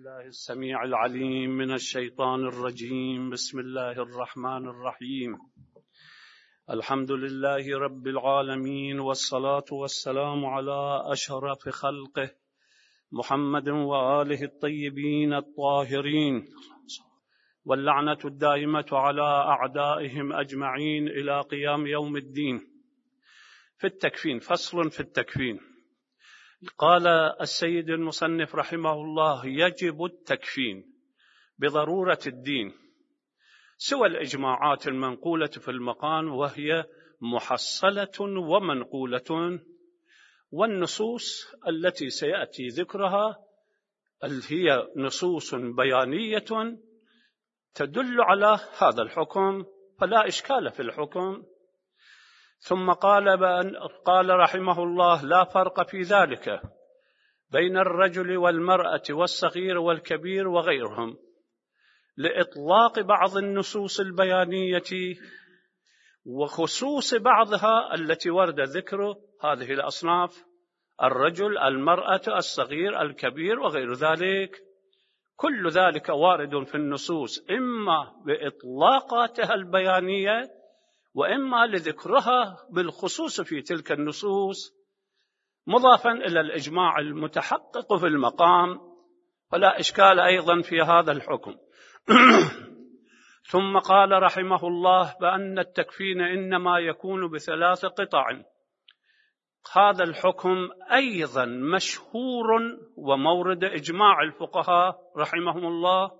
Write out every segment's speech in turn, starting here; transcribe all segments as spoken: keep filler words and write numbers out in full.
بالله السميع العليم من الشيطان الرجيم. بسم الله الرحمن الرحيم. الحمد لله رب العالمين، والصلاة والسلام على أشرف خلقه محمد وآله الطيبين الطاهرين، واللعنة الدائمة على أعدائهم أجمعين إلى قيام يوم الدين. في التكفين، فصل في التكفين. قال السيد المصنف رحمه الله: يجب التكفين بضرورة الدين سوى الإجماعات المنقولة في المقام، وهي محصلة ومنقولة، والنصوص التي سيأتي ذكرها هي نصوص بيانية تدل على هذا الحكم، فلا إشكال في الحكم. ثم قال بأن قال رحمه الله: لا فرق في ذلك بين الرجل والمرأة والصغير والكبير وغيرهم، لإطلاق بعض النصوص البيانية وخصوص بعضها التي ورد ذكر هذه الأصناف: الرجل، المرأة، الصغير، الكبير وغير ذلك. كل ذلك وارد في النصوص، إما بإطلاقاتها البيانية وإما لذكرها بالخصوص في تلك النصوص، مضافا إلى الإجماع المتحقق في المقام، فلا إشكال أيضا في هذا الحكم. ثم قال رحمه الله بأن التكفين إنما يكون بثلاث قطع. هذا الحكم أيضا مشهور ومورد إجماع الفقهاء رحمهم الله،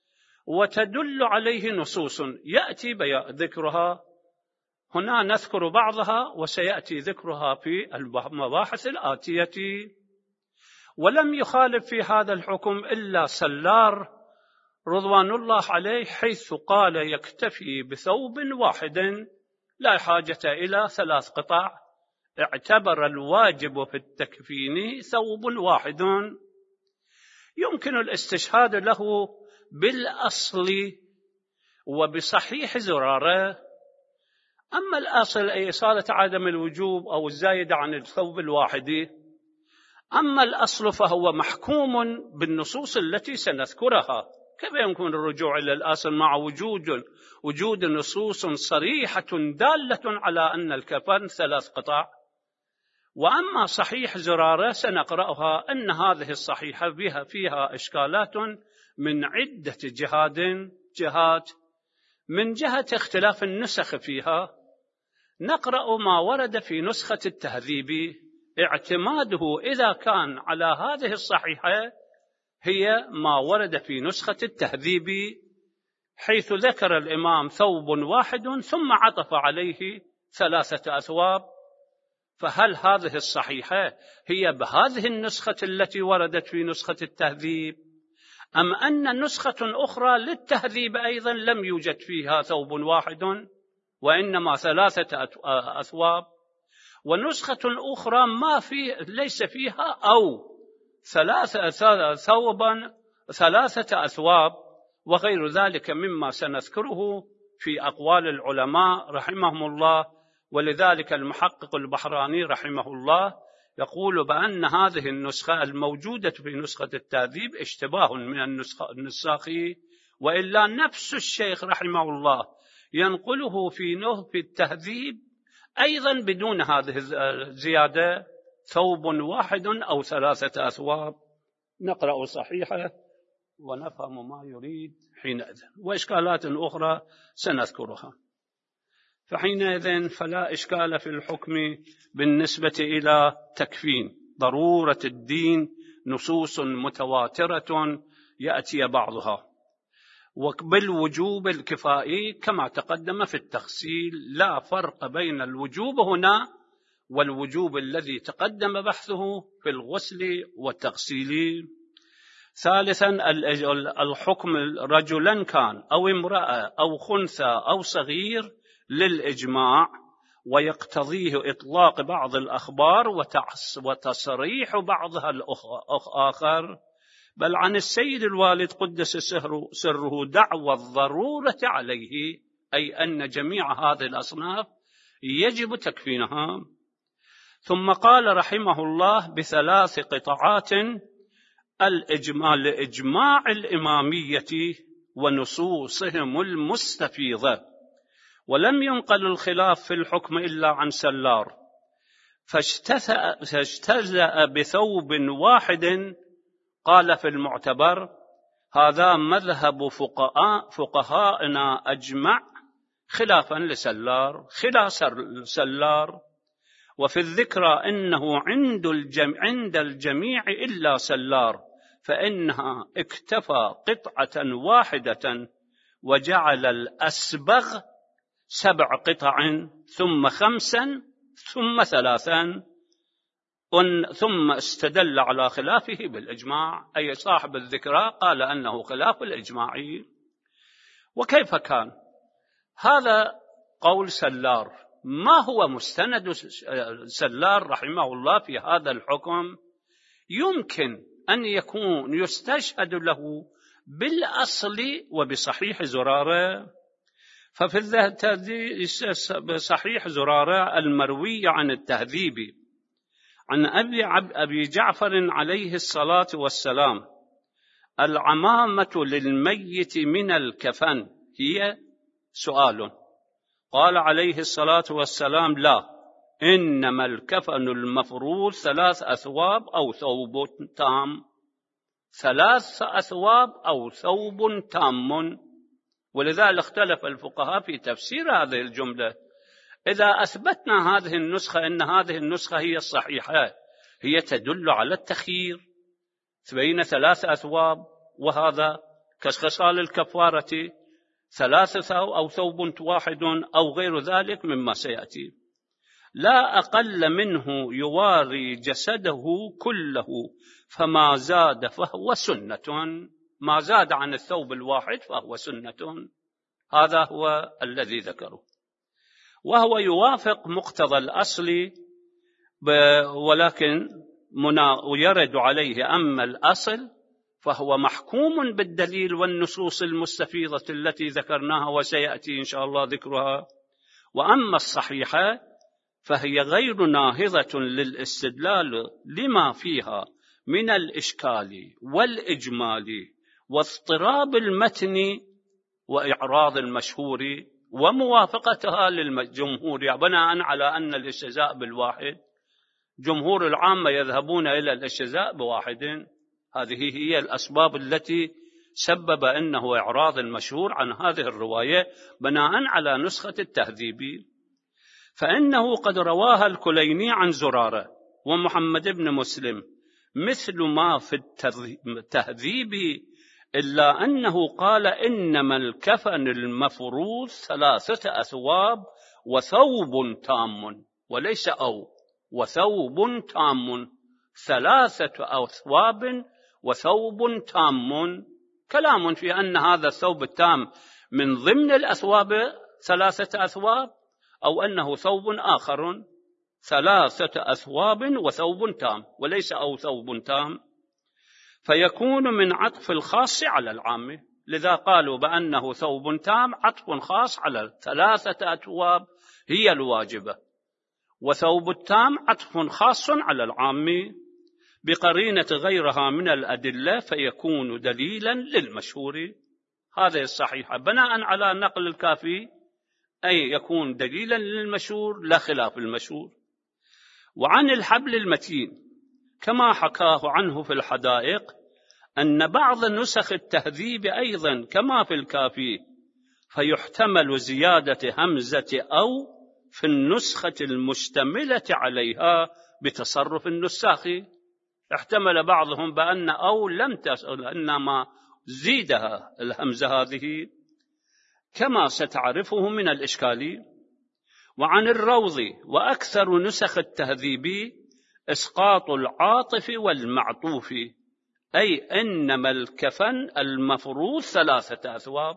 وتدل عليه نصوص يأتي ذكرها هنا، نذكر بعضها وسيأتي ذكرها في المباحث الآتية. ولم يخالف في هذا الحكم إلا سلار رضوان الله عليه، حيث قال: يكتفي بثوب واحد لا حاجة إلى ثلاث قطع. اعتبر الواجب في التكفين ثوب واحد. يمكن الاستشهاد له بالأصل وبصحيح زرارة. أما الأصل أي إصالة عدم الوجوب أو الزايد عن الثوب الواحد، أما الأصل فهو محكوم بالنصوص التي سنذكرها. كيف يمكن الرجوع إلى الأصل مع وجود وجود نصوص صريحة دالة على أن الكفن ثلاث قطع؟ وأما صحيح زرارة سنقرأها أن هذه الصحيحة بها فيها إشكالات من عدة جهات جهات من جهة اختلاف النسخ فيها. نقرأ ما ورد في نسخة التهذيب، اعتماده إذا كان على هذه الصحيحة هي ما ورد في نسخة التهذيب، حيث ذكر الإمام ثوب واحد ثم عطف عليه ثلاثة أثواب. فهل هذه الصحيحة هي بهذه النسخة التي وردت في نسخة التهذيب، أم أن نسخة أخرى للتهذيب أيضا لم يوجد فيها ثوب واحد وإنما ثلاثة أثواب، ونسخة أخرى ما في ليس فيها أو ثلاثة ثوبا ثلاثة أثواب، وغير ذلك مما سنذكره في أقوال العلماء رحمهم الله. ولذلك المحقق البحراني رحمه الله يقول بأن هذه النسخة الموجودة في نسخة التهذيب اشتباه من النساخ، وإلا نفس الشيخ رحمه الله ينقله في نه في التهذيب أيضا بدون هذه الزيادة: ثوب واحد أو ثلاثة أثواب. نقرأ صحيحة ونفهم ما يريد حينئذ، وإشكالات أخرى سنذكرها. فحينئذ فلا إشكال في الحكم بالنسبة إلى تكفين ضرورة الدين، نصوص متواترة يأتي بعضها، وبالوجوب الكفائي كما تقدم في التفصيل. لا فرق بين الوجوب هنا والوجوب الذي تقدم بحثه في الغسل والتغسيل. ثالثا الحكم رجلا كان أو امرأة أو خنثى أو صغير للإجماع، ويقتضيه إطلاق بعض الأخبار وتصريح بعضها الآخر، بل عن السيد الوالد قدس سره دعوى الضرورة عليه، أي أن جميع هذه الأصناف يجب تكفينها. ثم قال رحمه الله: بثلاث قطعات الإجماع لإجماع الإمامية ونصوصهم المستفيضة، ولم ينقل الخلاف في الحكم إلا عن سلار، فاجتزأ بثوب واحد. قال في المعتبر: هذا مذهب فقهاء فقهائنا أجمع، خلافا لسلار خلاف سلار. وفي الذكرى إنه عند الجميع, عند الجميع إلا سلار، فإنها اكتفى قطعة واحدة وجعل الأسبغ سبع قطع ثم خمسا ثم ثلاثا، ثم استدل على خلافه بالإجماع. أي صاحب الذكرى قال أنه خلاف الإجماع. وكيف كان هذا قول سلار؟ ما هو مستند سلار رحمه الله في هذا الحكم؟ يمكن أن يكون يستشهد له بالأصل وبصحيح زرارة. ففي صحيح زرارة المروي عن التهذيب عن أبي, أبي جعفر عليه الصلاة والسلام: العمامة للميت من الكفن هي سؤال. قال عليه الصلاة والسلام: لا، إنما الكفن المفروض ثلاث أثواب أو ثوب تام، ثلاث أثواب أو ثوب تام. ولذلك اختلف الفقهاء في تفسير هذه الجملة. إذا أثبتنا هذه النسخة أن هذه النسخة هي الصحيحة، هي تدل على التخيير بين ثلاث أثواب، وهذا كخصال الكفارة ثلاثة أو ثوب واحد أو غير ذلك مما سيأتي. لا أقل منه يواري جسده كله، فما زاد فهو سنة. ما زاد عن الثوب الواحد فهو سنة. هذا هو الذي ذكره، وهو يوافق مقتضى الأصل، ولكن يرد عليه. أما الأصل فهو محكوم بالدليل والنصوص المستفيضة التي ذكرناها وسيأتي إن شاء الله ذكرها. وأما الصحيحة فهي غير ناهضة للاستدلال لما فيها من الإشكال والإجمال واضطراب المتن وإعراض المشهور وموافقتها للجمهور، بناء على أن الاستهزاء بالواحد، جمهور العامة يذهبون إلى الاستهزاء بواحد. هذه هي الأسباب التي سبب أنه إعراض المشهور عن هذه الرواية بناء على نسخة التهذيب. فإنه قد رواها الكليني عن زرارة ومحمد بن مسلم مثل ما في التهذيب، إلا أنه قال: إنما الكفن المفروض ثلاثة أثواب وثوب تام، وليس أو وثوب تام، ثلاثة أثواب وثوب تام. كلام في أن هذا الثوب التام من ضمن الأثواب ثلاثة أثواب، أو أنه ثوب آخر، ثلاثة أثواب وثوب تام، وليس أو ثوب تام، فيكون من عطف الخاص على العام. لذا قالوا بأنه ثوب تام عطف خاص على ثلاثة أثواب هي الواجبة، وثوب التام عطف خاص على العام بقرينة غيرها من الأدلة، فيكون دليلا للمشهور. هذه الصحيحة بناء على نقل الكافي، أي يكون دليلا للمشهور لا خلاف المشهور. وعن الحبل المتين كما حكاه عنه في الحدائق أن بعض نسخ التهذيب أيضا كما في الكافي، فيحتمل زيادة همزة أو في النسخة المشتملة عليها بتصرف النساخ. احتمل بعضهم بأن أو لم تصل، إنما زيدها الهمزة هذه كما ستعرفه من الإشكال. وعن الروض وأكثر نسخ التهذيب إسقاط العاطف والمعطوف، أي إنما الكفن المفروض ثلاثة أثواب،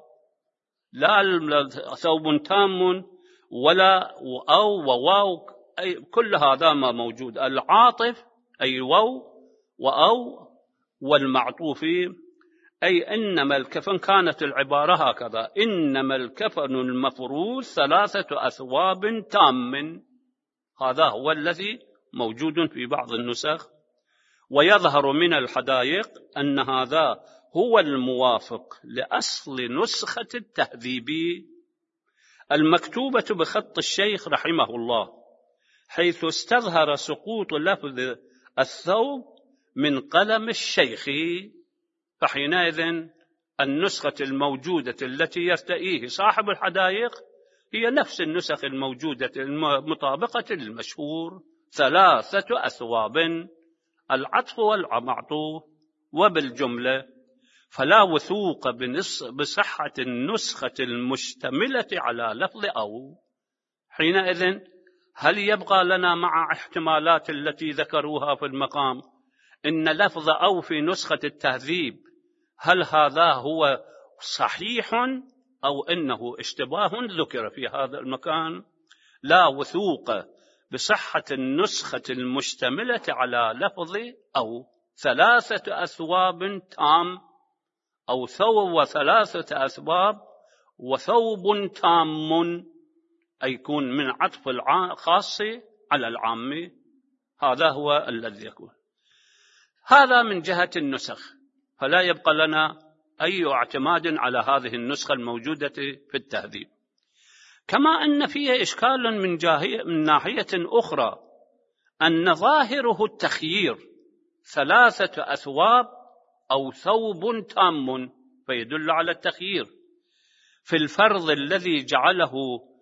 لا ثوب تام ولا أو وواو، أي كل هذا ما موجود. العاطف أي واو وأو، والمعطوف أي إنما الكفن، كانت العبارة هكذا: إنما الكفن المفروض ثلاثة أثواب تام. هذا هو الذي موجود في بعض النسخ. ويظهر من الحدائق أن هذا هو الموافق لأصل نسخة التهذيب المكتوبة بخط الشيخ رحمه الله، حيث استظهر سقوط لفظ الثوب من قلم الشيخ، فحينئذ النسخة الموجودة التي يرتئيه صاحب الحدائق هي نفس النسخ الموجودة المطابقة للمشهور: ثلاثة أثواب، العطف والمعطوف، وبالجملة فلا وثوق بصحة النسخة المشتملة على لفظ أو. حينئذ هل يبقى لنا مع احتمالات التي ذكروها في المقام إن لفظ أو في نسخة التهذيب هل هذا هو صحيح أو إنه اشتباه ذكر في هذا المكان؟ لا وثوق بصحة النسخة المشتملة على لفظ أو ثلاثة أثواب تام، أو ثوب وثلاثة أثواب وثوب تام، أي يكون من عطف الخاص على العام. هذا هو الذي يكون. هذا من جهة النسخ، فلا يبقى لنا أي اعتماد على هذه النسخة الموجودة في التهذيب. كما أن فيه إشكال من, من ناحية أخرى، أن ظاهره التخيير: ثلاثة أثواب أو ثوب تام، فيدل على التخيير في الفرض الذي جعله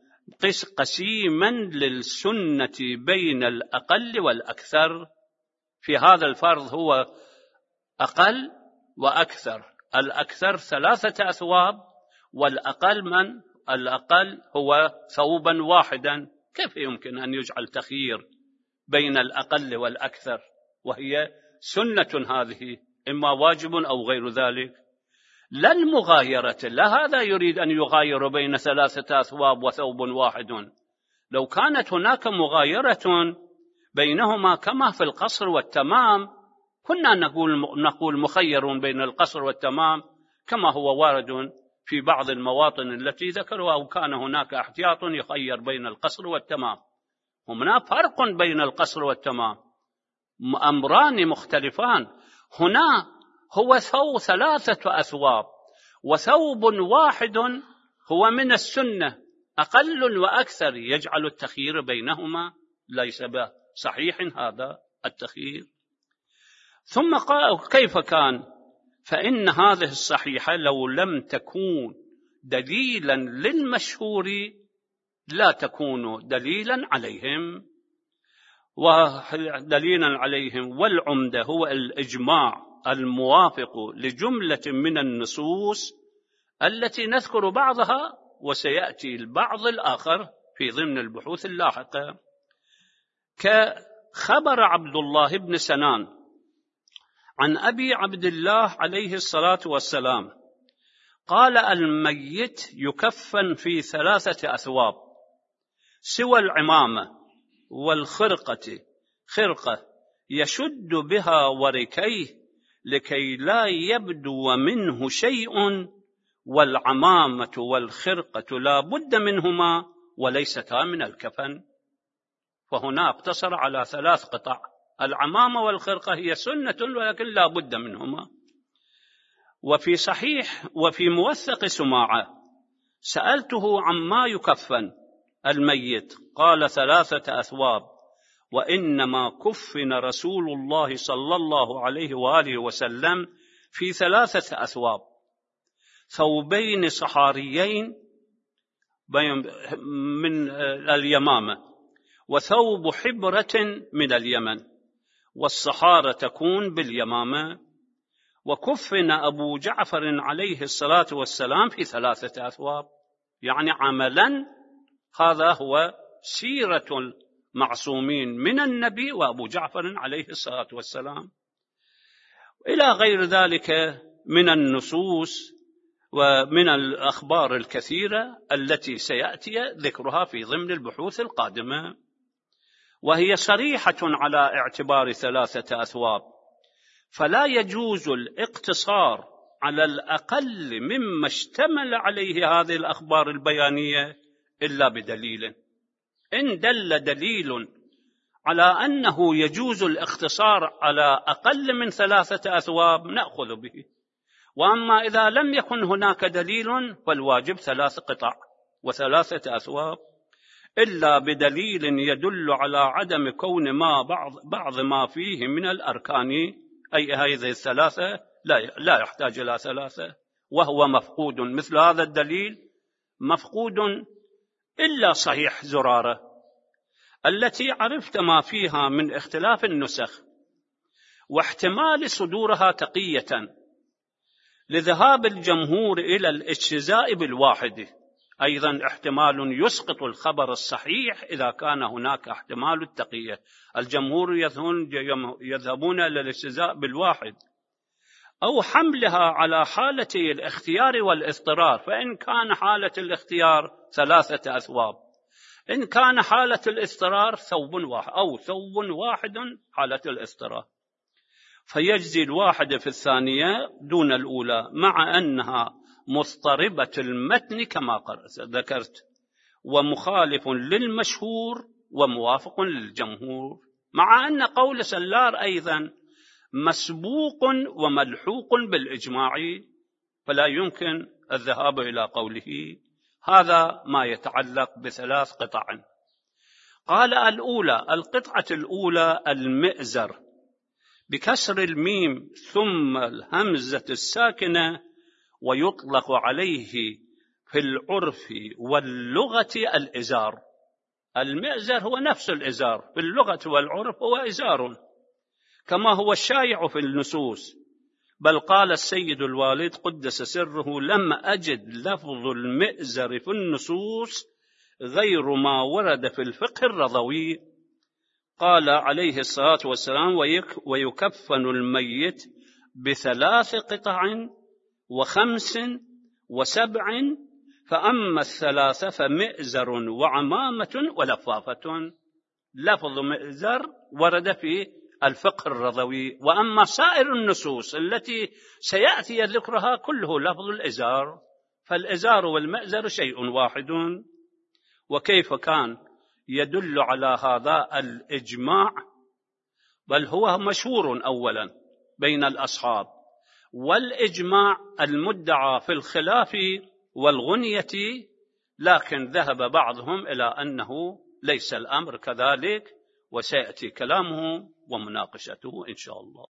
قسيما للسنة بين الأقل والأكثر. في هذا الفرض هو أقل وأكثر، الأكثر ثلاثة أثواب والأقل من الأقل هو ثوبا واحدا. كيف يمكن أن يجعل تخيير بين الأقل والأكثر وهي سنة هذه، إما واجب أو غير ذلك؟ لا المغايرة، لا هذا يريد أن يغاير بين ثلاثة أثواب وثوب واحد. لو كانت هناك مغايرة بينهما كما في القصر والتمام كنا نقول نقول مخير بين القصر والتمام، كما هو وارد في بعض المواطن التي ذكروا، أو كان هناك احتياط يخير بين القصر والتمام. هنا فرق بين القصر والتمام، أمران مختلفان. هنا هو ثوب ثلاثة أثواب وثوب واحد هو من السنة، أقل وأكثر، يجعل التخيير بينهما ليس صحيح هذا التخيير. ثم قال كيف كان؟ فإن هذه الصحيحة لو لم تكون دليلا للمشهور لا تكون دليلا عليهم، ودليلا عليهم والعمدة هو الإجماع الموافق لجملة من النصوص التي نذكر بعضها وسيأتي البعض الآخر في ضمن البحوث اللاحقة، كخبر عبد الله بن سنان عن أبي عبد الله عليه الصلاة والسلام قال: الميت يكفن في ثلاثة أثواب سوى العمامة والخرقة، خرقة يشد بها وركيه لكي لا يبدو منه شيء، والعمامة والخرقة لا بد منهما وليستا من الكفن. فهنا اقتصر على ثلاث قطع، العمامة والخرقة هي سنة ولكن لا بد منهما. وفي صحيح وفي موثق سماعة سألته عما يكفن الميت قال: ثلاثة أثواب، وإنما كفن رسول الله صلى الله عليه وآله وسلم في ثلاثة أثواب: ثوبين صحاريين من اليمامة، وثوب حبرة من اليمن، والصحارى تكون باليمامة. وكفن أبو جعفر عليه الصلاة والسلام في ثلاثة أثواب، يعني عملا هذا هو سيرة المعصومين من النبي وأبو جعفر عليه الصلاة والسلام، إلى غير ذلك من النصوص ومن الأخبار الكثيرة التي سيأتي ذكرها في ضمن البحوث القادمة، وهي صريحة على اعتبار ثلاثة أثواب، فلا يجوز الاقتصار على الأقل مما اشتمل عليه هذه الأخبار البيانية إلا بدليل. إن دل دليل على أنه يجوز الاقتصار على أقل من ثلاثة أثواب نأخذ به، وأما إذا لم يكن هناك دليل فالواجب ثلاث قطع وثلاثة أثواب، إلا بدليل يدل على عدم كون ما بعض, بعض ما فيه من الأركان، أي هذه الثلاثة لا, لا يحتاج إلى ثلاثة، وهو مفقود. مثل هذا الدليل مفقود إلا صحيح زرارة التي عرفت ما فيها من اختلاف النسخ واحتمال صدورها تقية لذهاب الجمهور إلى الاجتزاء بالواحد، أيضا احتمال يسقط الخبر الصحيح إذا كان هناك احتمال التقية. الجمهور يذهبون إلى الاجتزاء بالواحد، أو حملها على حالتي الاختيار والاضطرار، فإن كان حالة الاختيار ثلاثة أثواب، إن كان حالة الاضطرار ثوب واحد أو ثوب واحد حالة الاضطرار، فيجزي الواحد في الثانية دون الأولى، مع أنها مضطربة المتن كما ذكرت، ومخالف للمشهور وموافق للجمهور، مع أن قول سلار أيضا مسبوق وملحوق بالإجماع، فلا يمكن الذهاب إلى قوله. هذا ما يتعلق بثلاث قطع. قال الأولى، القطعة الأولى المئزر بكسر الميم ثم الهمزة الساكنة، ويطلق عليه في العرف واللغة الإزار. المئزر هو نفس الإزار في اللغة والعرف، هو إزار كما هو الشائع في النصوص. بل قال السيد الوالد قدس سره: لم أجد لفظ المئزر في النصوص غير ما ورد في الفقه الرضوي. قال عليه الصلاة والسلام: ويكفن الميت بثلاث قطع وخمس وسبع، فأما الثلاثة فمئزر وعمامة ولفافة. لفظ مئزر ورد في الفقه الرضوي، وأما سائر النصوص التي سيأتي ذكرها كله لفظ الإزار، فالإزار والمئزر شيء واحد. وكيف كان يدل على هذا الإجماع؟ بل هو مشهور أولا بين الأصحاب، والإجماع المدعى في الخلاف والغنية، لكن ذهب بعضهم إلى أنه ليس الأمر كذلك، وسيأتي كلامه ومناقشته إن شاء الله.